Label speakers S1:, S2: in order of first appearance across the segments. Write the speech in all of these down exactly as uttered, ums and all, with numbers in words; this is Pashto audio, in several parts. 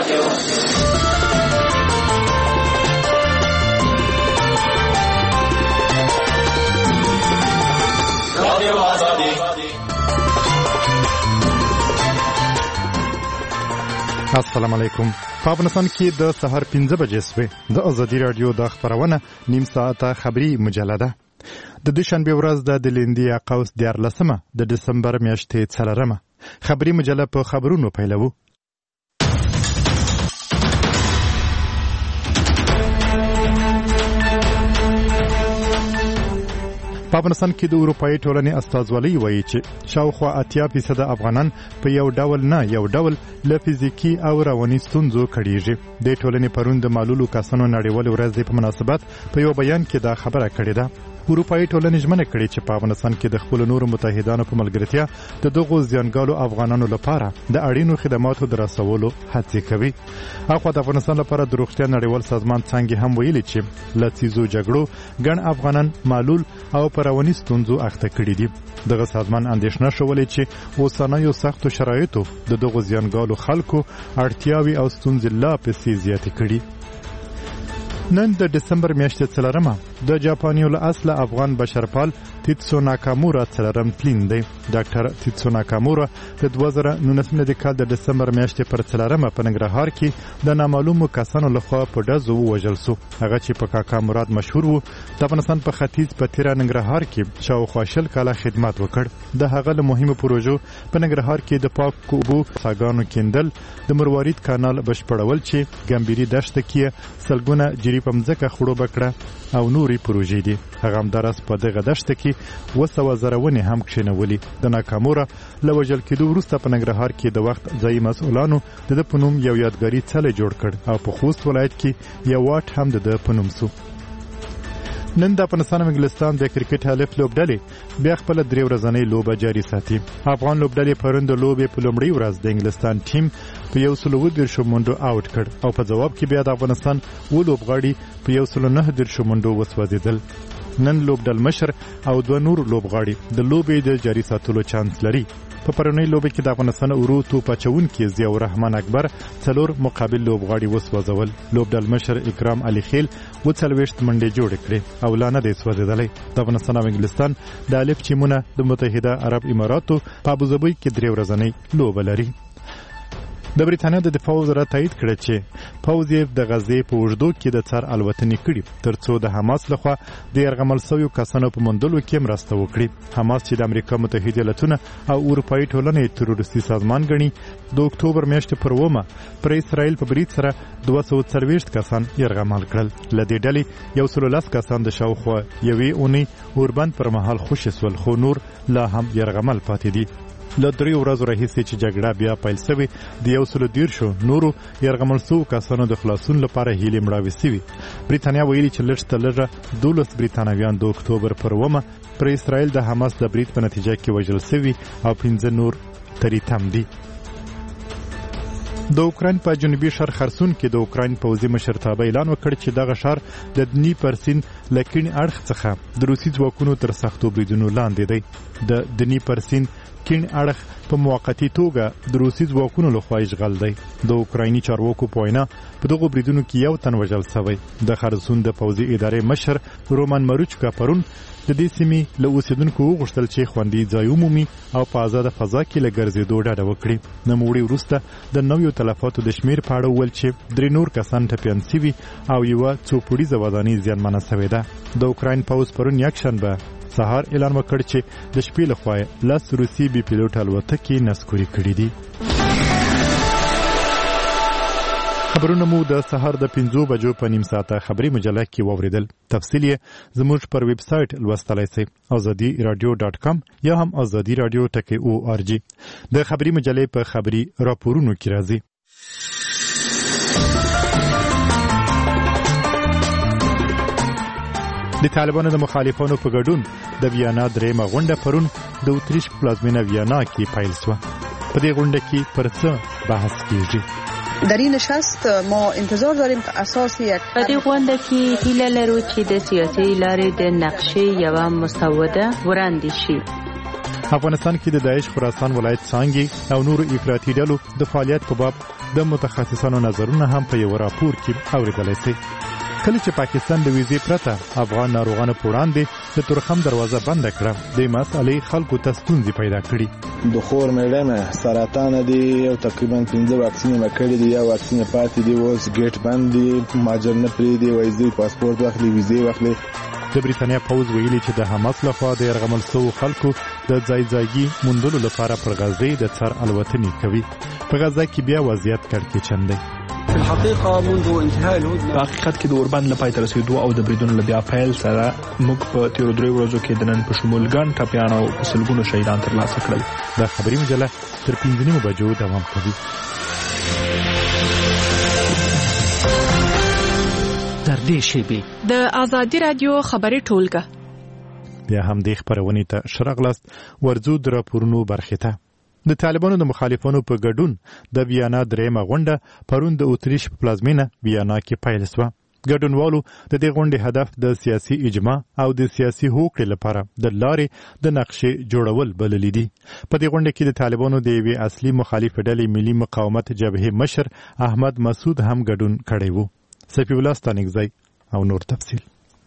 S1: السلام علیکم. په افغانستان کې د سهار پنځه بجې شوې. د ازادي رادیو د خبرونه نیم ساعته خبري مجله ده. د دوشنبه ورځ د لندي قوس دیارلسمه د دسمبر میاشتې څلورمه خبري مجله په خبرونو پیلوو. په افغانستان کې د اروپایي ټولنې استازولۍ وایي چې شاوخوا اتیا فیصده افغانان په یو ډول نه یو ډول له فزیکي او رواني ستونزو کړيږي. د ټولنې پرون د معلولو کسانو نړیوال ورځ په مناسبت په یو بیان کې دا خبره کړې ده. اروپایي ټولنې ژمنه کړې چې په افغانستان کې د خپل نورو متحدانو په ملګرتیا د دغو زیانګالو افغانانو لپاره د اړینو خدماتو د رسولو هڅې کوي. اخوا د افغانستان لپاره د روغتیا نړیوال سازمان څنګه هم ویلي چې لڅیزو جګړو ګڼ افغانان معلول او پرونی ستونزو اخته کړي دي. دغه سازمان اندېښنه شولې چې اوسنیو سختو شرایطو د دغو زیانګالو خلکو اړتیاوي او ستونزې لا پسې زیاتې کړي. نن د دسمبر میاشتې څلورمه د جاپانیو له اصله افغان بشرپال تیتسو ناکامورا څلورم تلین دی. ډاکټر تیتسو ناکامورا د دوه زره نولسم کال د دسمبر میاشتې پر څلورمه په ننګرهار کې د نامعلومو کسانو لخوا په ډزو ووژل شو. هغه چې په کاکا مراد مشهور وو د افغانستان په ختیځ په تیره ننګرهار کې شاوخوا شل کاله خدمت وکړ. د هغه له مهمو پروژو په ننګرهار کې د پاک اوبو څاګانو کیندل، د مروارید کانال بشپړول چې ګمبيري دشت کې سلګونه جری په مځکه خړوبه کړه او نورې پروژې دي. هغه همدارس په دغه دشت کې اوه سوه زره ونې هم کښېنولي. د ناکاموره له وژل کېدو وروسته په ننګرهار کې د وخت ځایي مسؤلانو د ده په نوم یو یادګاري څلی جوړ کړ او په خوست ولایت کې یو واټ هم د ده په نوم سو. نن د افغانستان او انګلستان د کرکټ الف لوبډلې بیا خپل درې ورځنۍ لوبه جاري ساتي. افغان لوبډلې پرون د لوبې په لومړۍ ورځ د انګلستان ټیم په یو سل اووه دېرشو منډو آوټ کړ او په ځواب کې بیا د افغانستان اووه لوبغاړي په یو سل نهه دېرشو منډو وسوځېدل. نن لوبډل مشر او دوه نور لوبغاړي د لوبې د جاري ساتلو چانس لري. په پرونۍ لوبه کې د افغانستان ورو توپ اچوونکي ضیاء الرحمن اکبر څلور مقابل لوبغاړي وسوځول. لوبډل مشر اکرام علي خیل و څلوېښت منډې جوړې کړې او لا نه دی سوځېدلی. د افغانستان او انګلستان د الف ټیمونه د متحده عرب اماراتو په ابوظبي کې درې ورځنۍ لوبه لري. د بریتانیا د دفاع وزارت تایید کړی چې پوځ یې د غزې په اوږدو کې د څار الوتنې کړي ترڅو د حماس لخوا د یرغمل شویو کسانو په موندلو کې مرسته وکړي. حماس چې د امریکا متحده ایالتونه او اروپایي ټولنې تروریستي سازمان ګڼي د اکتوبر میاشتې پر اوومه پر اسرائیل په برید سره دوه سوه څلوېښت کسان یرغمل کړل. له دې ډلې یو سل لس کسان د شاوخوا یوې اونۍ اوربند پر مهال خوشي سول خو نور لا هم یرغمل پاتې دي. له دریو ورځو راهیسې چې جګړه بیا پیل شوې د یو سلو دېرشو نورو یرغمل شوو کسانو د خلاصون لپاره هیلې مړاوې شوي. بریتانیا ویلي چې لږ تر لږه دولس بریتانویان د اکتوبر پر اوومه پر اسرائیل د حماس د برید په نتیجه کې وژل شوي او پنځه نور تری تم دي. د اوکراین په جنوبي ښار خرسون کې د اوکراین پوځي مشرتابه اعلان وکړ چې دغه ښار د دنیپر سیند له کیڼ اړخ څخه د روسي ځواکونو تر سختو بریدونو لاندې دی. د دنیپر سیند کیڼ اړخ په موقتی توګه د روسي ځواکونو لخوا اشغال دی. د اوکرایني چارواکو په وینا په دغو بریدونو کې یو تن وژل شوی. د خرسون د پوځي ادارې مشر رومان مروچکا پرون د دې سیمې له اوسیدونکو وغوښتل چې خوندي ځای ومومي او په آزاده فضا کې له ګرځېدو ډډه وکړي. نوموړي وروسته د نویو تلفاتو د شمیر په اړه وویل چې درې نور کسان ټپیان شوي او یوه څو پوړیزه ودانۍ زیانمنه شوې ده. د اوکراین پوځ پرون یکشنبه سهار اعلان وکړ چې د شپې لخوا لس روسي بي پیلوټ الوتکې نسکوري کړي دي. خبرونه مو د سهار د پنځو بجو په نیم ساعته خبري مجله کې واوریدل. تفصیل یې زموږ پر ویب سایټ لوستلای شئ ازادي رادیو ډاټ کام یا هم ازادي رادیو ټکی او ار جی. د خبري مجلې په خبري راپورونو کې راځي. د طالبانو د مخالفانو په ګډون د ویانا درېمه غونډه پرون د اتریش پلازمینه ویانا کې پیل شوه. په دې غونډه کې پر څه بحث کیږي؟
S2: در این نشست ما انتظار داریم که اساس یک
S3: په دې غونډه کې هیله لرو چې د سیاسي لارې د نقشې یوه مسوده وړاندې شي.
S1: افغانستان کې د داعش خراسان ولایت څانګې او نورو افراطي ډلو د فعالیت په باب د متخصصانو نظرونه هم په یو راپور کې اوریدلای شئ. کله چې پاکستان د ویزې پرته افغان ناروغانو په وړاندې د تورخم دروازه بند کړه، د مسئلې خلکو ته ستونزې پیدا کړي.
S4: د خور مېړه سرطان دی او تقریبا پنځه واکسین مکړي دي، یا واکسین پاتې دی، اوس ګیټ بند دی، ماجر نه پری دی، وایي پاسپورت واخلي، ویزې واخلي.
S1: د بریتانیا پوز ویلي چې د حماس لخوا د یرغمل شوو خلکو د ځای ځایګي موندلو لپاره پر غزه د څار الوتنې کوي. په غزه کې بیا وضعیت کړکېچن دی.
S5: په حقیقت کې د اوربند لپاره تر رسیدو او د بریدونو لبیا پیل سره موږ په تیرو درې ورځو کې د نن په شمول ګڼ ټپیان او سلګونو شهیدان ترلاسه کړل.
S1: د خبري مجله تر پنځه نیمو بجو دوام کوي.
S6: تر دې شیبې
S7: د آزادي رادیو خبري ټولګه
S1: بیا هم د خبرونې ته شرغلست ورزو د راپورونو برخه ته. د طالبانو د مخالفانو په ګډون د ویانا درېمه غونډه پرون د اتریش په پلازمینه ویانا کې پیل شوه. ګډونوالو د دې غونډې هدف د سیاسي اجماع او د سیاسي هوکړې لپاره د لارې د نقشې جوړول بللی دي. په دې غونډه کې د طالبانو د یوې اصلي مخالف ډلې ملي مقاومت جبهې مشر احمد مسعود هم ګډون کړی و. صفی الله ستانکزی او نور تفصیل.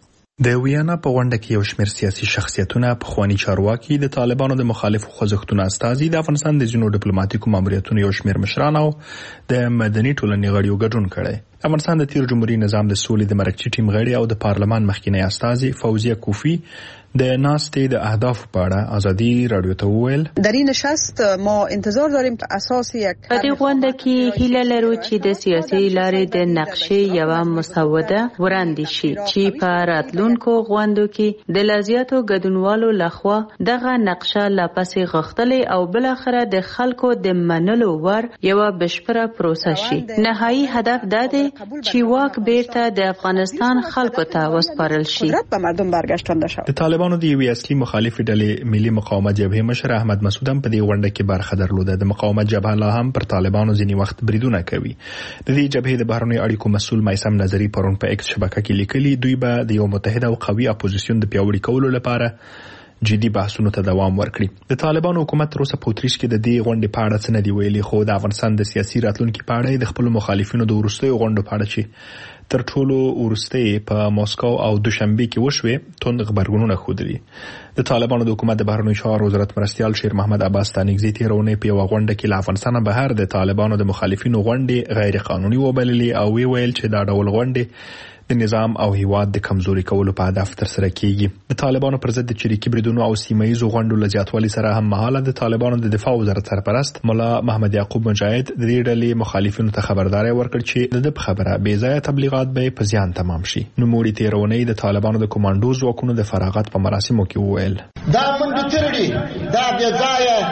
S5: د ویانا په غونډه کې یو شمېر سیاسي شخصیتونه، پخواني چارواکي، د طالبانو د مخالفو خوځښتونو استازي، د افغانستان د ځینو ډیپلوماټیکو ماموریتونو یو شمېر مشران او د مدني ټولنې غړي ګډون کړي. افغانستان د تیر جمهوریت نظام د سولې د مرکزي ټیم غړي او د پارلمان مخکینی استازي فوزیه کوفی د ناستې د اهداف په اړه ازادي رادیو ته وویل.
S2: در این نشست ما انتظار داریم که اساس یک
S3: په دې غونډه کې هیله لرو چې د سیاسي لارې د نقشې یوه مسوده وړاندې شي چې په راتلونکو غونډو کې د لازیاتو ګډونوالو لخوا دغه نقشه لا پسې غښتلې او بل اخره د خلکو د منلو ور یوه بشپړه پروسه شي. نهایي هدف دا دی چې واک بیرته د افغانستان خلکو ته وسپارل شي.
S2: به مردم برگشتانده شود.
S5: طالبانو د یوې اصلي مخالفې ډلې ملي مقاومت جبهې مشر احمد مسعود هم په دې غونډه کې برخه درلوده. د مقاومت جبهه لا هم پر طالبانو ځینې وخت بریدونه کوي. د دې جبهې د بهرنیو اړیکو مسؤل میثم نظري پرون په ایکس شبکه کې لیکلي دوی به د یو متحد او قوي اپوزیسیون د پیاوړي کولو لپاره جدي بحثونو ته دوام ورکړي. د طالبانو حکومت تر اوسه په اتریش کې د دې غونډې په اړه څه نه دی ویلي، خو د افغانستان د سیاسي راتلونکي په اړه د خپل مخالفینو د وروستیو غونډو په اړه چې تر ټولو وروستي په موسکو او دوشنبه کې وشوې توند خبرګونونه ښودلي. د طالبانو د حکومت د بهرنیو چارو وزارت مرستیال شیر محمد عباس ستانکزی تیرونه په یو غونډه کې له افغانستان بهر د طالبانو د مخالفینو غونډې غیر قانوني وبللې او وی ویل چې دا ډول غونډې د نظام او هیواد د کمزوري کولو په هدف تر سره کیږي. د طالبانو پر ضد د چریکي بریدونو او سیمایي غونډو لزیاتوالي سره هم مهاله د طالبانو د دفاع وزارت سرپرست مولا محمد یعقوب مجاهد د دې ډلې مخالفینو ته خبرداري ورکړ چې د خبره بې ځایه تبلیغات به په زیان تمام شي. نوموړي تیرونه د طالبانو د کمانډو ځواکونو د فراغت په مراسمو کې وویل
S8: دا منډه ترړي، دا بې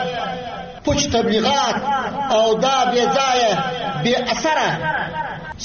S8: ځایه پوچ تبلیغات او دا بې ځایه بې اثره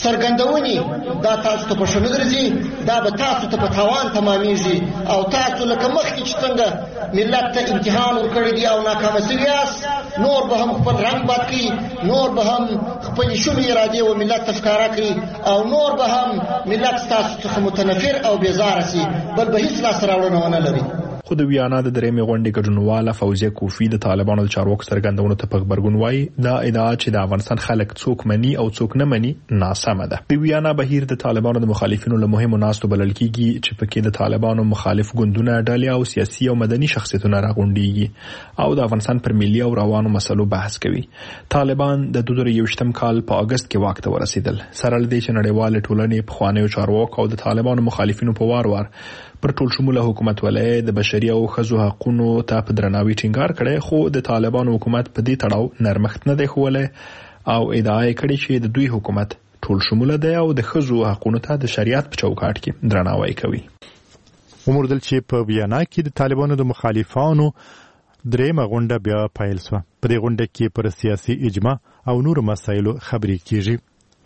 S8: سرګندونی دا تاسو ته په شنو درځي، دا به تاسو ته په تاوان تمامېږي او تاسو لکه مخکې چې څنګه ملت ته امتحان ورکړی دی او ناکامه شوي یاست، نور به هم خپل رنګ باد کړي، نور به هم خپلې شومې ارادې و ملت ته ښکاره کړي او نور به هم ملت ستاسو څخه متنفر او بیزاره شي، بل به هیڅ لاسته راوړنه ونه لري.
S5: خو د ویانا د درېمې غونډې ګډونواله فوزیه کوفی د طالبانو د چارواکو څرګندونو ته په غبرګون وایي دا ادعا چې د افغانستان خلک څوک مني او څوک نه مني ناسمه ده. د ویانا بهیر د طالبانو د مخالفینو له مهمو ناستو بلل کیږي چې پکې د طالبانو مخالف ګوندونه ډلې او سیاسي او مدني شخصیتونه راغونډيږي او د افغانستان پر ملي او روانو مسلو بحث کوي. طالبان د دوه زره یوویشتم کال په اگست کې واک ته ورسېدل، سره له دې چې نړیوال ټولنې په خوانیو چارواکو او د طالبانو مخالفینو په وار وار پر ټول شموله حکومت ولې د بشري او ښځو حقوقو ته په درناوي ټینګار کړي، خو د طالبانو حکومت په دې تړاو نرمښت نه دی ښوولی او ادعا یې کړې چې د دوی حکومت ټول شموله دی او د ښځو حقوقو ته د شریعت په چوکاټ کې درناوی کوي.
S1: وموردل چې په ویانا کې د طالبانو د مخالفانو درېمه غونډه بیا پیل شوه. په دې غونډه کې پر سیاسي اجماع او نورو مسایلو خبرې کیږي.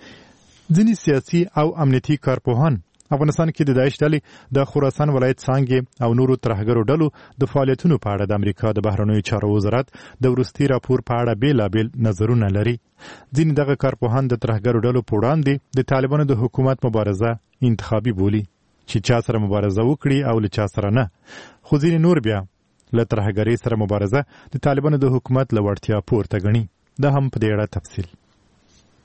S1: ځینې سیاسي او امنیتي کارپوهان افغانستان کې د داعش ډلې د خراسان ولایت څانګې او نورو ترهګرو ډلو د فعالیتونو په اړه د امریکا د بهرنیو چارو وزارت د وروستي راپور په اړه بیلابیل نظرونه لري. ځینې دغه کارپوهان د ترهګرو ډلو په وړاندې د طالبانو د حکومت مبارزه انتخابي بولي چې چا سره مبارزه وکړي او له چا سره نه، خو ځینې نور بیا له ترهګرۍ سره مبارزه د طالبانو د حکومت له وړتیا پورته ګڼي. دا هم په دې اړه تفصیل.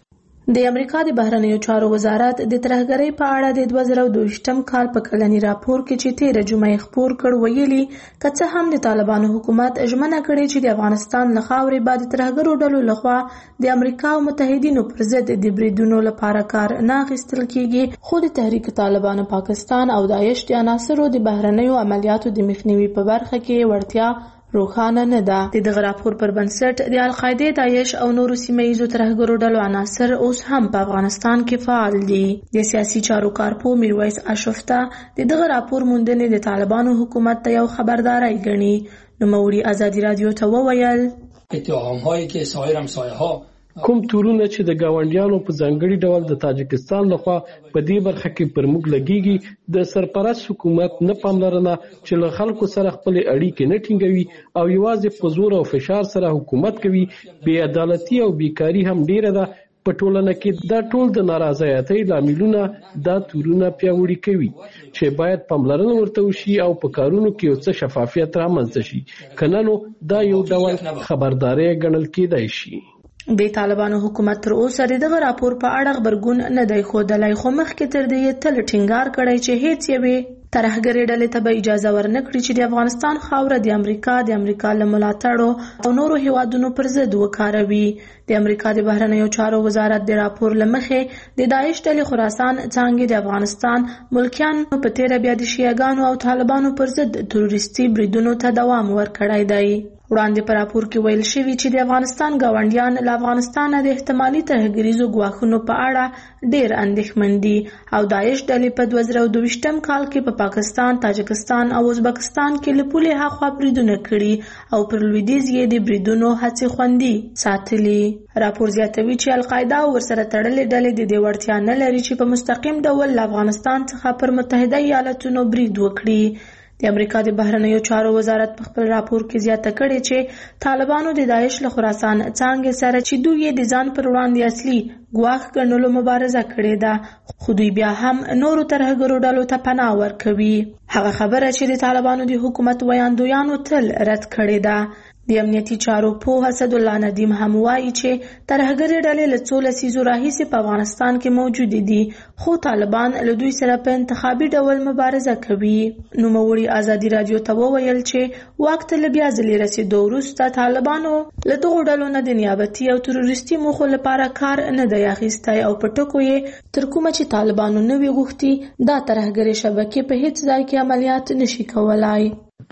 S9: د امریکا د بهرنیو چارو وزارت د ترهګرۍ په اړه د دوه زره دوه کال په کلنی راپور کې چې تیره جمعه خپور کړ ویلي که څه هم د طالبانو حکومت ژمنه کړې چې د افغانستان له خاورې به د ترهګرو ډلو لخوا د امریکا او متحدینو پر ضد د بریدونو لپاره کار نه اخیستل کیږي، خو د تحریک طالبان پاکستان او داعش د عناصرو د بهرنیو عملیاتو د مخنیوي په برخه کې وړتیا روښانه نه ده. د دغه راپور پر بنسټ د القاعده، داعش او نورو سیمه ییزو ترهګرو ډلو عناصر اوس هم په افغانستان کې فعال دي. د سیاسي چارو کارپو میرویس اشرفته د دغه راپور موندنې د طالبانو حکومت ته یو خبرداري ګڼي. نوموړي ازادي رادیو ته وویل
S10: اتهام‌هایی که سایر همسایه‌ها کوم تورونه چې د گاونډیانو په ځانګړي ډول د تاجکستان لخوا په دې برخه کې پر موږ لګیږي، د سرپرست حکومت نه پاملرنه چې له خلکو سره خپل اړیکې نه ټینګوي او یوازې په زور او فشار سره حکومت کوي، بې عدالتي او بیکاری هم ډیره ده. په ټولنه کې دا ټول د نارضایتۍ لاملونه دا تورونه پیاوړي کوي چې باید پاملرنه ورته وشي او په کارونو کې یو څه شفافیت رامنځته شي، کنه نو دا یو ډول خبرداري ګڼل کېدای شي.
S9: د طالبانو حکومت تر اوسه دغه راپور په اړه خبرګون نه دی ښودلی، خو مخکې تر دې تل ټینګار کړی چې هیڅ یوې ترهګرې ډلې ته به اجازه ورنکړي چې د افغانستان خاوره د امریکا د امریکا له ملاتړو او نورو هیوادونو پر ضد وکاروي. د امریکا د بهرنیو چارو وزارت د راپور له مخې د داعش ډلې خراسان څانګې د افغانستان ملکیانو په تیره بیا د شیعاګانو او طالبانو پر ضد تروریستي بریدونو ته دوام ورکړی دی. وړاندې په راپور کې ویل شوي چې د افغانستان ګاونډیان له افغانستانه د احتمالي ترهګریزو ګواښونو په اړه ډېر اندېښمن دي او داعش ډلې په دوه زره دوه کال کې په پاکستان، تاجکستان او ازبکستان کې له پولې هاخوا بریدونه کړي او پر لویدیځ یې د بریدونو هڅې خوندي ساتلي. راپور زیاتوي چې القاعده او ورسره تړلې ډلې د دې وړتیا نه لري چې په مستقیم ډول له افغانستان څخه پر متحده ایالاتونو برید وکړي. د امریکا د بهرنیو چارو وزارت په خپل راپور کې زیاته کړې چې طالبانو د داعش له خراسان څانګې سره چې دوی د ځان پر وړاندې اصلي ګواښ ګڼلو مبارزه کړې ده، خو دوی بیا هم نورو ترهګرو ډلو ته پناه ورکوي. هغه خبره چې د طالبانو د حکومت ویاندویانو تل رد کړې ده. د امنیتي چارو پوه اسد الله ندیم هم وایي چې ترهګرې ډلې له څو لسیزو راهیسې په افغانستان کې موجودې دي، خو طالبان له دوی سره په انتخابي ډول مبارزه کوي. نوموړي ازادي رادیو ته وویل چې واک ته له بیا ځلې رسېدو وروسته طالبانو له دغو ډلو نه د نیابتي او تروریستي موخو لپاره کار نه دی اخیستی او په ټکو یې تر کومه چې طالبانو نه وي غوښتي دا ترهګرې شبکې په هیڅ ځای کې عملیات نشي کولای.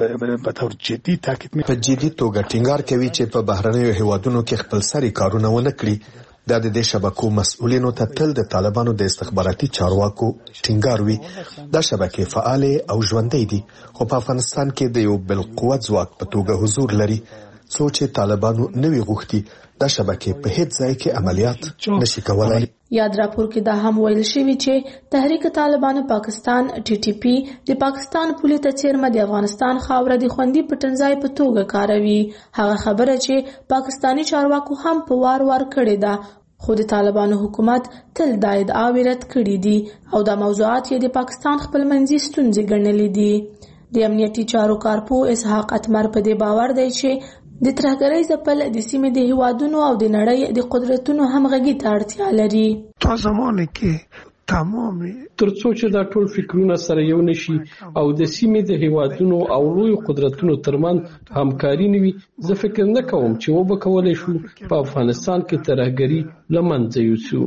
S11: په تور جدي تاکید په جدي توګه ټینګار کوي چې په بهرنیو هیوادونو کې خپل سري کارونه ونه کړي. دا د دې شبکو مسؤلینو ته تل د طالبانو د استخباراتي چارواکو ټینګار وي. دا شبکې فعال او ژوندۍ دي، خو په افغانستان کې د یو بل قوت ځواک په توګه حضور لري. څو چې طالبانو نوي غوښتي دا شبکې په هیڅ ځای کې عملیات نشي کولای.
S9: یاد راپور کې دا هم ویل شوی چې تحریک طالبان پاکستان ټي ټي پی د پاکستان پولې ته څیرمه د افغانستان خاوره د خوندي پټنځای په توګه کاروي. هغه خبره چې پاکستانی چارواکو هم په وار وار کړې ده، خو د طالبانو حکومت تل دا ادعاوې رد کړې دي او دا موضوعات یې د پاکستان خپلمنځي ستونزې ګڼلې دي. د امنیتي چارو کارپو اسحاق اتمر په دې باور دی چې د ترهګرۍ ځپل د سیمې د هیوادونو او د نړۍ د قدرتونو همغږي ته اړتیا لري.
S12: تا زمانه کې تمام
S10: ترڅو چې دا ټول فکرونه سره یو نشي او د سیمې د هیوادونو او لوی قدرتونو ترمنځ همکاري نه وي، زه فکر نه کوم چې و به کولای شو په افغانستان کې ترهګري له منځه یوسو.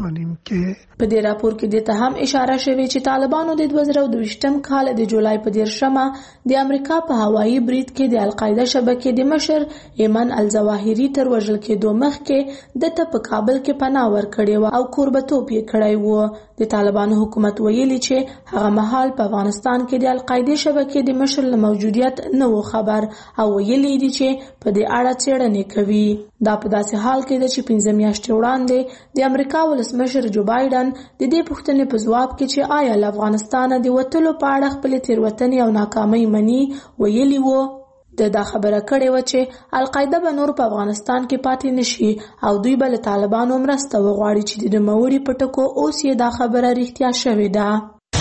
S9: په دې راپور کې د ته هم اشاره شوې چې طالبانو د دوه زره دوه کال د جولای په دیرشمه د امریکا په هوایي برید کې د القاعده شبکې د مشر ایمن الظواهري تر وژل کېدو مخکې د ته په کابل کې پناه ورکړې و او کوربتوب یې کړی و. د طالبانو حکومت ویلي چې هغه مهال په افغانستان کې د القاعده شبکې د مشر له موجودیت نه و خبر او ویلي دي چې په دې اړه څېړنې کوي. دا په داسې حال کې ده چې پنځه میاشتې وړاندې د امریکا ولسمشر جو بایډن د دې پوښتنې په ځواب کې چې آیا له افغانستانه د وتلو په اړه خپلې تېروتنې او ناکامۍ مني ویلي وو. د دا خبره کړې و چې القاعده به نور په افغانستان کې پاتې نشي او دوی به له طالبانو مرسته وغواړي چې د نوموړي په ټکو اوس یې دا خبره رښتیا شوې ده.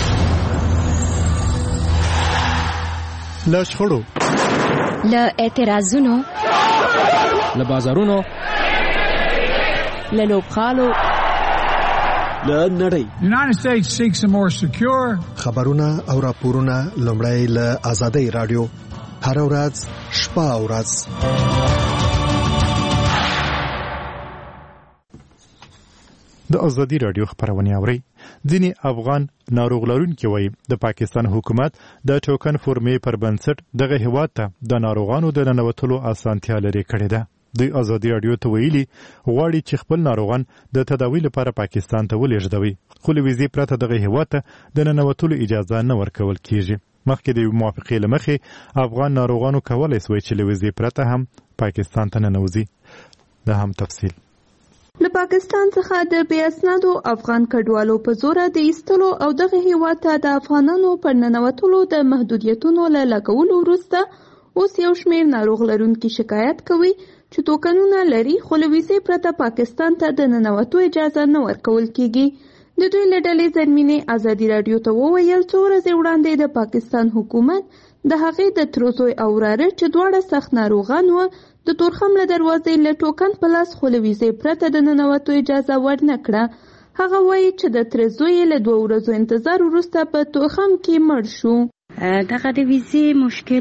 S1: له شخړو،
S13: له اعتراضونو،
S6: له بازارونو،
S7: له لوبغالو
S14: له نړۍ.
S11: خبرونه او راپورونه لومړی له آزادۍ رادیو هر ورځ شپه او ورځ.
S1: د ازادي رادیو خبرونه اوري. ځینی افغان ناروغ لرونکي وایي د پاکستان حکومت د ټوکن فورمې پر بنسټ دغه هیواد ته د ناروغانو د ننوتلو اسانتیا لري کړې ده. د ازادي رادیو ته ویلي غواړي چې خپل ناروغان د تداوی لپاره پاکستان ته ولېږدوي، خو له ویزې پرته دغه هیواد ته د ننوتلو اجازه نه ورکول کیږي. مخکې د موافقې له مخې افغان ناروغانو کولی سوی چې له ویزې پرته هم پاکستان ته ننوځي. دا هم تفصیل.
S15: له پاکستان څخه د بې اسنادو افغان کډوالو په زوره د ایستلو او دغه هیواد ته د افغانانو پر ننوتلو د محدودیتونو له لګولو وروسته اوس یو شمېر ناروغ لرونکي شکایت کوي چې توکنونه لري خو له ویزې پرته پاکستان ته د ننوتو اجازه نه ورکول کیږي. د دوی له ډلې زرمینې ازادي رادیو ته وویل څو ورځې وړاندې د پاکستان حکومت د هغې د تروزوی او وراره چې دواړه سخت ناروغان وو د تورخم له دروازې له ټوکن په لاس خو له ویزې پرته د ننوتو اجازه ورنه کړه. هغه وایي چې د تروزوی له دوه ورځو انتظار وروسته په تورخم کې مړ شو.
S16: دغه د ویزې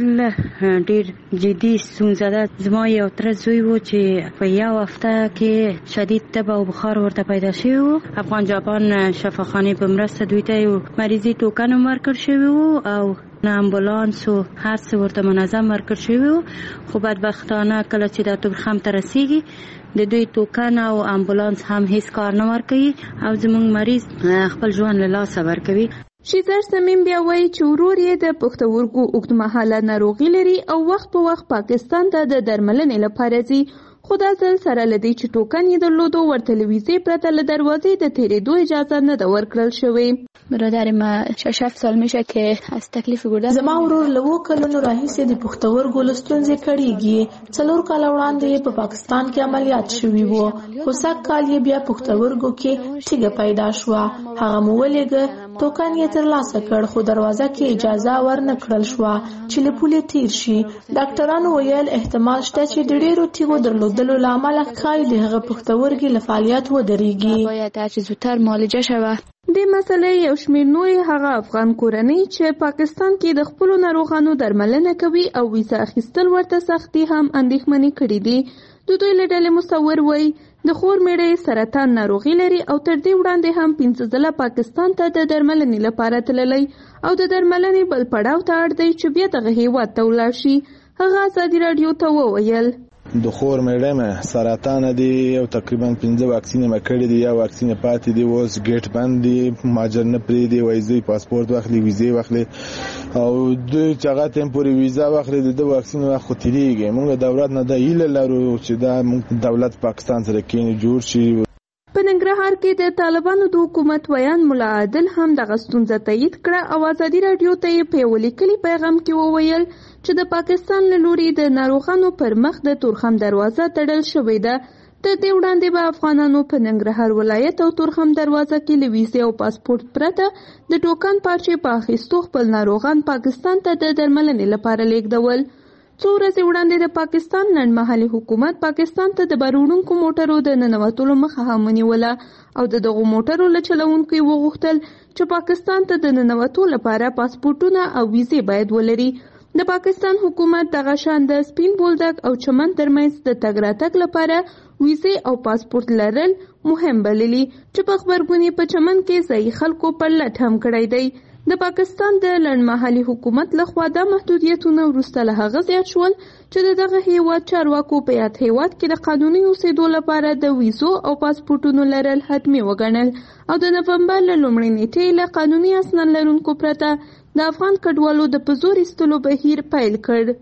S16: مشکل ډیر جدي ستونزه ده. زما یو تره زوی و چې په یو هفته کې شدید تب او بخار ورته پیدا شوی و. افغان جاپان شفاخانې په مرسته دوی ته یو مریضي ټوکن ورکړ شوی و او نه امبولانس او هر څه ورته منظم ورکړ شوی و. خو بدبختانه کله چې د تورخم ته رسیږي د دوی ټوکن او امبولانس هم هیڅ کار نه ورکوي او زموږ مریض خپل ژوند له لاسه ورکوي.
S15: شیزر سمیم بیا وایي چې ورور یې د پښتورګو اوږدمهاله ناروغي لري او وخت په وخت پاکستان ته د درملنې لپاره ځي، خو دا ځل سره له دې چې ټوکن یې درلودو ورته له ویزې پرته له دروازې د تېرېدو اجازه نه ده ورکړل شوې.
S17: برادر ما شش هفت سال میشه که از تکلیف گردن.
S9: زما ورور له اوو کلونو راهیسې د پښتورګو له ستونزې کړېږي. څلور کاله وړاندې یې په پاکستان کې عملیات شوي وو، خو سږ کال یې بیا پښتورګو کې تیږه پیدا شوه. هغه مو ولېږه، ټوکن یې ترلاسه کړ، خو دروازه کې اجازه ورنه کړل شوه چې له پولې تیر شي. ډاکټرانو ویل احتمال شته چې د ډېرو تیږو درلودلو له امله ښایي د هغه پښتورګي له فعالیت ودرېږي.
S17: باید هر چه زودتر معالجه شوه.
S15: دې مسلې یو شمېر نورې هغه افغان کورنۍ چې پاکستان کې د خپلو ناروغانو درملنه کوي او ویزه اخیستل ورته سختي هم اندېښمنې کړي دي. د دوی له ډلې مصور وایي د خور میړه سرطان ناروغي لري او تر دې وړاندې هم پنځه ځله پاکستان ته د درملنې لپاره تللی او د درملنې بل پړاو ته اړ دی چې بیا دغه هیواد ته ولاړ شي. هغه ازادي رادیو ته وویل
S4: د خور میړه مې سرطان دی او تقریبا پنځه واکسین مې کړی دی، یا واکسین پاتې دی، اوس ګیټ بند دی، ماجر نه پری دی، وایي پاسپورت واخلي، ویزه واخلي او د چاغه ټمپوري ویزه واخلي، د واکسین واخ تیریږي. موږ دولت نه د ایله لرو چې دا دولت پاکستان سره کېنه جوړ شي.
S15: په ننګرهار کې د طالبانو د حکومت ویان ملا عادل هم دغه ستونزه تایید کړه او ازادي رادیو ته یې په یو لیکلي پیغام کې وویل چې د پاکستان له لوري د ناروغانو پر مخ د تورخم دروازه تړل شوې ده. تر دې وړاندې به افغانانو په ننګرهار ولایت او تورخم دروازه کې له ویزې او پاسپورت پرته د ټوکن پارچې په اخیستو خپل ناروغان پاکستان ته د درملنې لپاره لیږدول. څو ورځې وړاندې د پاکستان لنډمهالي حکومت پاکستان ته د بهرونکو موټرو د ننوتلو مخه هم ونیوله او د دغو موټرو له چلوونکو یې وغوښتل چې پاکستان ته د ننوتو لپاره پاسپورټونه او ویزې باید ولري. د پاکستان حکومت دغه شان د سپین بولدک او چمن ترمنځ د تګ راتګ لپاره ویزې او پاسپورت لرل مهم بللي چې په خبرګونې په چمن کې ځایي خلکو پر لټ هم کړی دی. د پاکستان د لنډمهالي حکومت لخوا دا محدودیتونه وروسته له هغه زیات شول چې د دغه هیواد چارواکو په یاد هیواد کې د قانوني اوسېدو لپاره د ویزو او پاسپورټونو لرل حتمي وګڼل او د نومبر له لومړۍ نیټې له قانوني اسناد لرونکو پرته د افغان کډوالو د په زور ایستلو بهیر پیل کړ.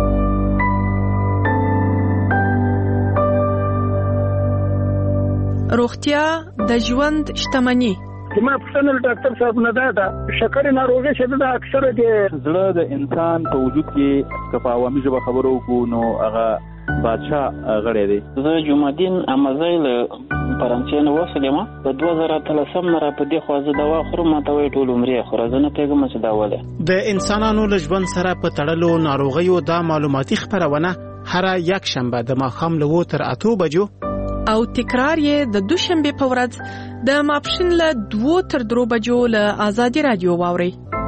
S7: روغتیا د ژوند شتمني.
S18: زما پښتنه ډاکټر صاحب نه دا ده شکر ناروغي شته د اکثره د
S19: زړه د انسان په وجود کې کفا عوامي ژبه خبرو کو نو هغه بادشاہ غړی دی.
S20: زه جمعدین امازای له فرانسې نه وسلم په دوه زره اتلسم نه را په دې خو زه دوا خورم ماته وی ټول عمرې خو زه نه پیګم چې دا وله
S21: د انسانانو له ژوند سره په تړلو ناروغیو دا معلوماتي خبرونه هر یک شنبه د ماښام له وو تر اتو بجو
S7: او تکرار یې د دوشنبه په ورځ د ماپښین له دوه تر درو بجو له آزادي رادیو واوري.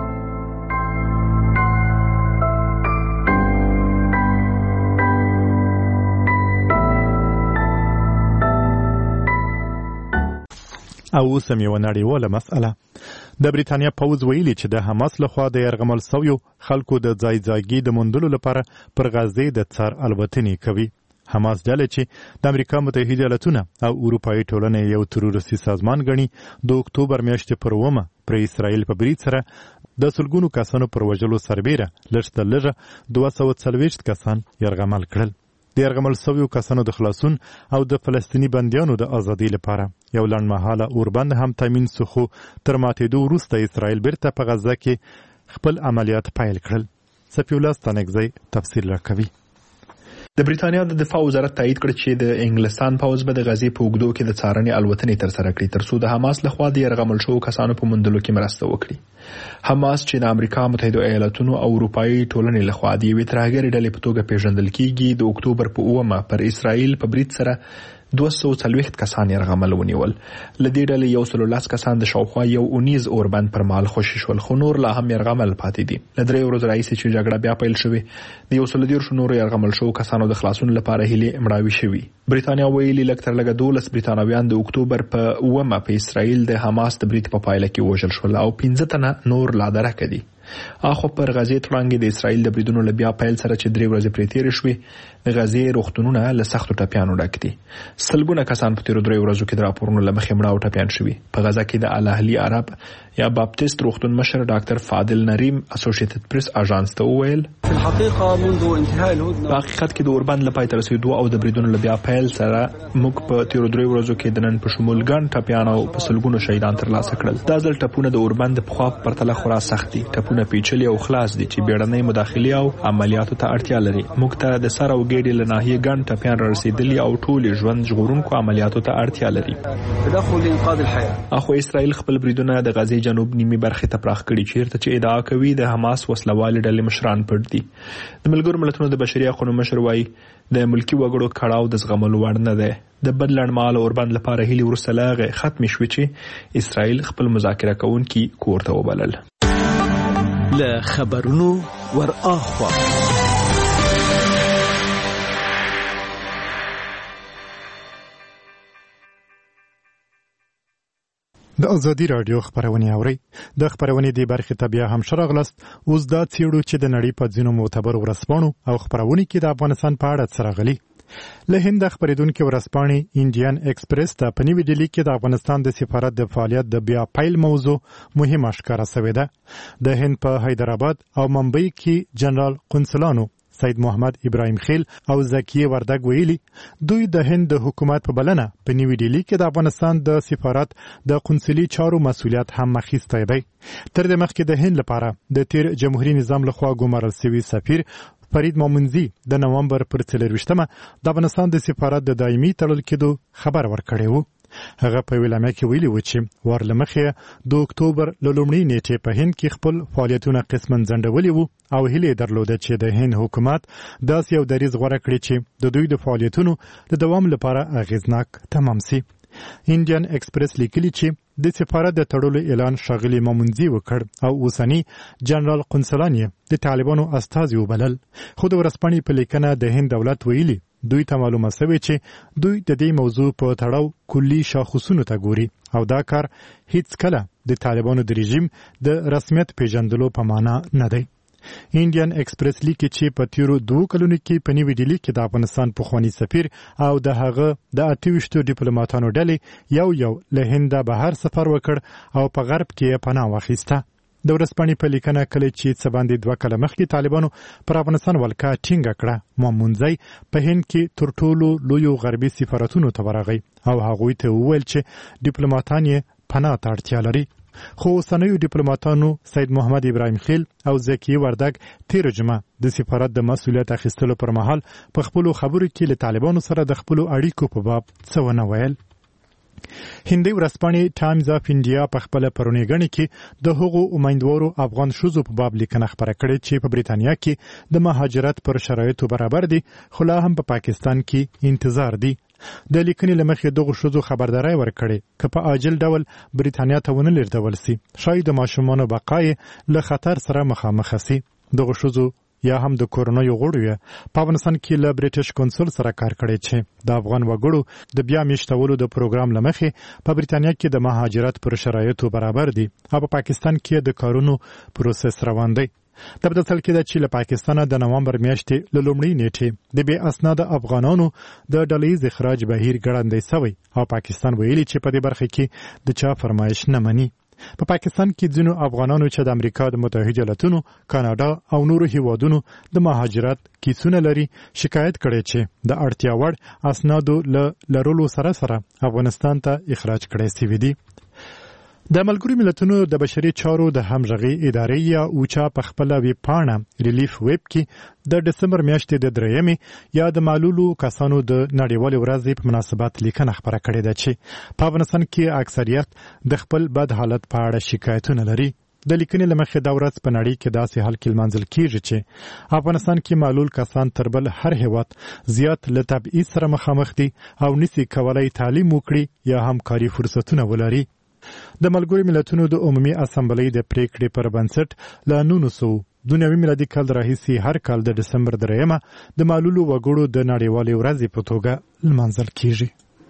S1: او اوسم یو نړیواله مسأله. د بریتانیا پوځ ویلي چې د حماس لخوا د یرغمل شویو خلکو د ځای ځایګي د موندلو لپاره پر غزې د څار الوتنې کوي. حماس ډلې چې د امریکا متحده ایالاتونه او اروپایي ټولنې یو تروریستي سازمان ګڼي د اکتوبر میاشتې پر اوومه پر اسرائیل په برید سره د سلګونو کسانو پر وژلو سربیره لږ تر لږه دوه سوه څلوېښت کسان یرغمل کړل. د یرغمل شویو کسانو د خلاصون او د فلسطیني بندیانو د ازادۍ لپاره یو لنډمهاله اوربند هم تامین سو، خو تر ماتېدو وروسته اسرائیل بیرته په غزه کې خپل عملیات پیل کړل. سفی الله ستانکزی تفصیل راکوي.
S5: د بریتانیا د دفاع وزارت تایید کړ چې د انګلستان پوځ به د غزې په اوږدو کې د څارنې الوتنې ترسره کړي ترڅو د حماس لخوا د یرغمل شوو کسانو په موندلو کې مرسته وکړي. حماس چې د امریکا متحده ایالاتونو او اروپایي ټولنې لخوا د یوې ترهګرې ډلې په توګه پیژندل کیږي، د اکتوبر په اوومه پر اسرائیل په برید سره دوه سوه څلوېښت کسان یرغمل ونیول. له دې ډلې یو سل لس کسان د شاوخوا یو اونیز اوربند پر مهال خوشي شول، خو نور لا هم یرغمل پاتې دي. له درې ورځو راهیسې چې جګړه بیا پیل شوې د یو سل دېرشو نورو یرغمل شوو کسانو د خلاصون لپاره هیلې مړاوي شوي. بریتانیا ویلي لږ تر لږه دولس بریتانویان د اکتوبر په اوومه په اسرائیل د حماس د برید په پایله کې وژل شول او پنځه تنه نور لا درکه دي. اخو پر غزې تړانګې د اسرائیل د بریدونو له بیا پیل سره چې درې ورځې پرې تېرې شوې د غزې روغتونونه له سختو ټپیانو ډک دي. سلګونه کسان په تېرو درې ورځو کې د راپورونو له مخې مړه او ټپیان شوي. په غزه کې د الاهلي عرب یا باپتیست روغتون مشر ډاکټر فاضل نریم اسوسییټډ پریس اژانس ته وویل
S14: په الحقيقه منذ انتهاء الهدنه
S5: په حقیقت کې د اوربند له پای ته رسېدو او د بریدونو له بیا پیل سره موږ په تېرو درې ورځو کې د نن په شمول ګڼ ټپیان او په سلګونو شهیدان ترلاسه کړل. دا ځل ټپونه د اوربند د پخوا په پرتله خورا سخت دي. ټپونه پیچلي او خلاص دي چې بیړنۍ مداخلې او عملیاتو ته اړتیا لري. موږ ته د سر او ګېډې له ناحیې ګڼ ټپیان را رسېدلي او ټولې ژوند ژغورونکو عملیاتو ته اړتیا لري.
S14: تدخل انقاذ الحياه.
S5: اخو اسرائیل خپل بریدونه د غزې جنوب نیمه برخه ته پراخ کړي چیرته چې ادعا کوي د حماس وسلوال ډلې مشران پټ دي. د ملګرو ملتونو د بشري حقوقو مشر وايي د ملکی وګړو کړهو د زغملو وړ نه ده. د بل لړمال اوربند لپاره هیلي ورسره لاغه ختم شوه چې اسرائیل خپل مذاکره کوونکي کور ته وبلل.
S6: له خبرونو ور اخوا
S1: د ازادي رادیو خبرونه اوري. د خبرونه دی برخه ته بیا هم شراغلست. اوس دا څیړو چې د نړۍ په ځینو معتبر ورسپانو او خبرونه کې د افغانستان په اړه سراغلي. له هند خبرېدونکو ورسپانې انډین ایکسپریس ته په نیوی ډیلی کې د افغانستان د سفارت د فعالیت د بیا پیل موضوع مهمه ښکاره شوې ده. د هند په حیدرآباد او ممبئی کې جنرال قنصلانو سید محمد ابراهیم خیل او زکیه وردګ ویلي دوی د هند د حکومت په بلنه په نیوی ډیلی کې د افغانستان د سفارت د قنصلي چارو مسؤلیت هم مخیسته دی. تر دې مخکې د هند لپاره د تیر جمهوریت نظام لخوا ګمارل شوی سفیر فرید مومنزی د نومبر پر څلرویشتمه د افغانستان د سفارت د دایمي تړل کېدو خبر ورکړی و. هغه په ویلامه کې ویلي و چې ورلمخه د اکتوبر له لومړۍ نیټې په هند کې خپل فعالیتونه قسمن ځنډولي وو او هیله درلوده چې د هند حکومت داسې یو دریځ غوره کړي چې د دوی د فعالیتونو د دوام لپاره اغیزناک تمام شي. انډین ایکسپریس لیکلي چې د سفارت د تړلو اعلان ښاغلي مومنزي وکړ او اوسنی جنرال قنصلان د طالبانو استازي وبلل. خو د ورسپانې په لیکنه د هند دولت ویلي دوی ته معلومه شوې چې دوی د دې موضوع په تړاو کلی شاخصونو ته ګوري او دا کار هیڅ کله د طالبانو د رژیم د رسمیت پیژندلو په معنا نه دی. انډین ایکسپریس لیکي چې په تیرو دوه کلونو کې په نیوی ډیلی کې د افغانستان پخوانی سفیر او د هغه د اتويشتو ډیپلوماټانو ډلې یو یو له هند بهر سفر وکړ او په غرب کې پناه واخیسته. د ورسپانې په لیکنه کله چې څه باندې دوه کاله مخکې طالبانو پر افغانستان ولکه ټینګه کړه، مومنزی په هند کې تر ټولو لویو غربي سفارتونو ته ورغی او هغوی ته وویل چې ډیپلوماټان یې پناه ته اړتیا لري. خو اوسنیو ډیپلوماټانو سید محمد ابراهیم خیل او زکیه وردګ تیر جمعه د سفارت د مسؤلیت اخیستلو پر مهال په خپل خبرو کې له طالبانو سره د خپل اړیکو په باب څه ونه ویل. هندي ورسپانې ټایمز اف انډیا په خپل پرونیګنې کې د هغو امیدوارو افغان شوزو په باب لیکنه خبره کړې چې په بریتانیا کې د مهاجرت پر شرایطو برابر دي خو لا هم په پاکستان کې انتظار دي. د لیکنې لمخې دغه شوزو خبرداري ورکړي چې په عاجل ډول بریتانیا ته ونه لیږدول سي شاید د ماشومانو بقای له خطر سره مخامخ سي. دغه شوزو یا هم د کورونا یو غړو په افغانستان کې له بریټیش کونسل سره کار کړی چې د افغان وګړو د بیا میشتولو د پروګرام لمخې په بریتانیا کې د مهاجرت پر شرایطو برابر دي او په پاکستان کې د کارونو پروسس روان دی. د بدل کې د چیله پاکستان د نومبر میاشتې له لومړۍ نیټې د بې اسناد افغانانو د ډلهیز اخراج بهیر ګړندی شوی او پاکستان ویلي چې په دې برخه کې د چا فرمایش نه مني. په پاکستان کې ځینو افغانانو چې د امریکا د متحده ایالاتونو، کاناډا او نورو هیوادونو د مهاجرت کیسونه لري شکایت کړي چې د اړتیا وړ اسنادو له لرلو سره سره افغانستان ته اخراج کړي سوي دي. د ملګرو ملتونو د بشري چارو د همغږي ادارې یا اوچا په خپل ویب پاڼه ریلیف ویب کې د دسمبر میاشتې د درېیمې یا د معلولو کسانو د نړیوالې ورځې په مناسبت لیکنه خبره کړې ده چې په افغانستان کې اکثریت د خپل بد حالت په اړه شکایتونه لري. د لیکنې لمخې دا ورځ په نړۍ کې داسې حال کې لمانځل کیږي چې افغانستان کې معلول کسان تر بل هر هیواد زیات له تبعیض سره مخامخ دي او نسی کولای تعلیم وکړي یا هم کاري فرصتونه ولري. د ملګرو ملتونو د عمومي اسامبلې د پریکړې پر بنسټ له نولس سوه دوه نوي میلادي کال راهیسې هر کال د دسمبر درېیمه د معلولو وګړو د نړیوالې ورځې په توګه لمانځل کیږي.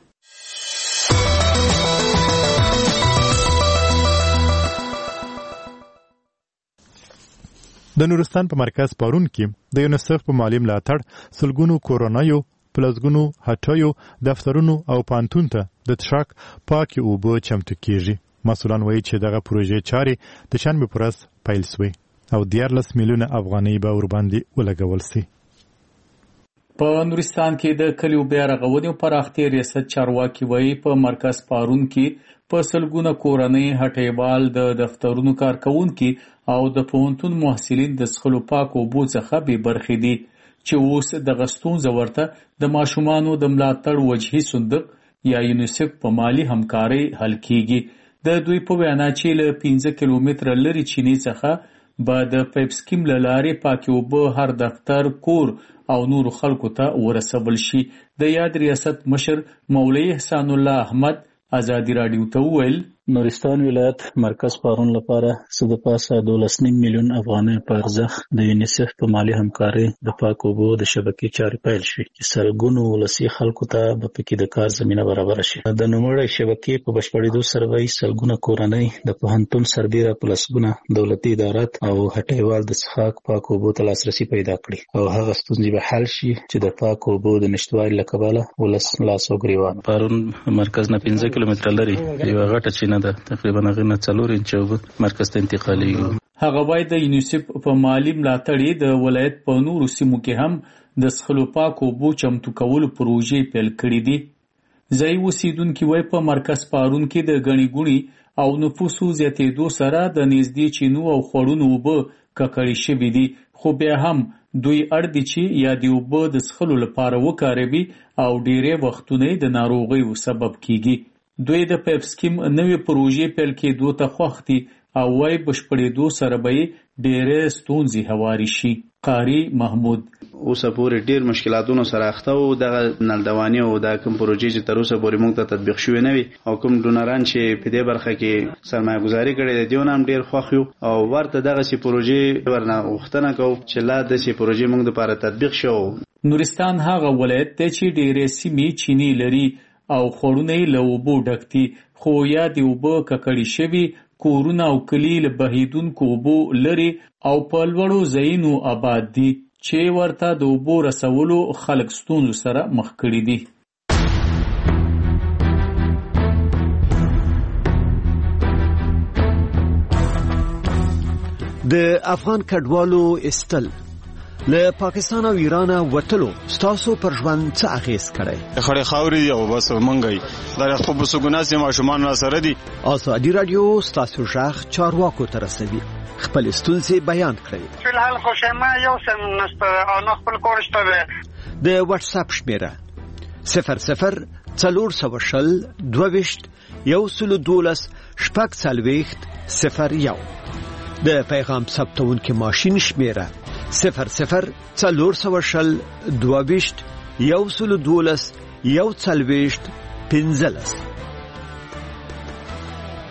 S1: د نورستان په مرکز پارون کې د یونیسف په مالی ملاتړ سلګونو کورونایو پلازګونو هټیو دفترونو او پانتون ته د تشک پاکي اوبه چمتو کیږي. مسؤلان وایي چې دغه پروژې چارې د شنبه پر ورځ پیل شوې او دیارلس میلیونه افغانۍ به ورباندې ولګول شي.
S3: په نورستان کې د کلیو بیا رغونې او پراختیا ریاست چارواکي وایي په مرکز پارون کې په سلګونه کورنۍ هټیوال د دفترونو کارکونکي او د پوهنتون محصلین د څښلو پاکو اوبو څخه بې برخې دي چې اوس د غستون زورته د ماشومانو د ملاتړ وجهي صندوق یا یونیسف په مالی همکاري حل کیږي. د دوی په وینا چې له پنځه کیلومتره لري چینی څخه به د پایپ سکیم له لارې پاکي اوبه هر دفتر، کور او نور خلکو ته ورسول شي. د یاد ریاست مشر مولوی احسان الله احمد ازادي رادیو ته وویل
S22: نورستان ولایت مرکز پارون لپاره څه د پاسه دولس نیم میلیون افغانۍ په ارزښت د یونیسف په مالی همکاري د پاکو اوبو د شبکې چارې پیل شوې چې سلګونو ولسي خلکو ته به پکې د کار زمینه برابره شي. د نوموړې شبکې په بشپړېدو سره به سلګونه کورنۍ د پوهنتون سربیره په لسګونه دولتي ادارات او هټیوال د څښاک پاکو اوبو ته لاسرسي پیدا کړي او هغه ستونزې به حل شي چې د پاکو اوبو د نشتوالي له کبله ولس لاس او ګریوان. پارون مرکز نه پنځه کیلومتره لري یو غټه چینه ده تقریبا هغه څلور انچه مرکز ته انتقالي.
S3: هغه باید د یونیسف په مالی ملاتړ د ولایت په نورو سیمو کې هم د څښلو پاکو اوبو چمتو کولو پروژې پیل کړې دي. ځایي اوسیدونکي وایي په مرکز پارون کې د ګڼې ګوڼې او نفوسو زیاتېدو سره د نږدې چینو او خوړونو اوبه ککړې شوي دي، خو بیا هم دوی اړ دي چې یا د اوبه د څښلو لپاره وکاروي او ډېری وختونه د ناروغیو سبب کیږي. دوی د پایپ سکیم نوې پروژې پیل کېدو ته خوښ دي او وايي بشپړېدو سره به ډېرې ستونزې هواري شي. قاری محمود
S23: اوسه پورې ډېر مشکلاتونو سره اخته وو. دغه نلدواني او د کوم پروژې چې تر اوسه پورې موږ ته تطبیق شوې نه وي او کوم ډونران چې په دې برخه کې سرمایه گذاري کړې ده دیونه هم ډېر خوښ یو او ورته دغه سي پروژې ورنه غوښتنه کوو چې لا د سي پروژې موږ لپاره تطبیق شو.
S3: نورستان هغه ولایت دی چې ډېرې سیمې چینی لري او خورونه له اوبو ډک دي، خو یا د اوبو ککړې شوي کورونه او کلي له بهیدونکو اوبو لري او په لوړو ځایونو آباد دي چې ورته د اوبو رسولو خلک ستونزو سره مخ کړي دي.
S6: د افغان کډوالو استل له پاکستان او ایران وټلو ستاسو پر ژوند څه اغیز کړي؟
S24: خړې خاوري او بس منګي دا خو په سګوناسي ماشومان سره دي.
S6: ازادي رادیو ستاسو ژغ چارواکو ته رسوي، خپل ستونزې بیان کړئ.
S18: فلحال خو شمه یو سم نسته او نه خپل کورشته ده.
S6: د واتس اپ شمیره صفر صفر څلور سوه شل دوه ویشت یو سلو دولس شپږ څلوېښت صفر یو. د پیغام ثبتونکي ماشین شمیره صفر صفر څلور سوه شل دوه ویشت یو سلو دولس یو څلوېښت پنځلس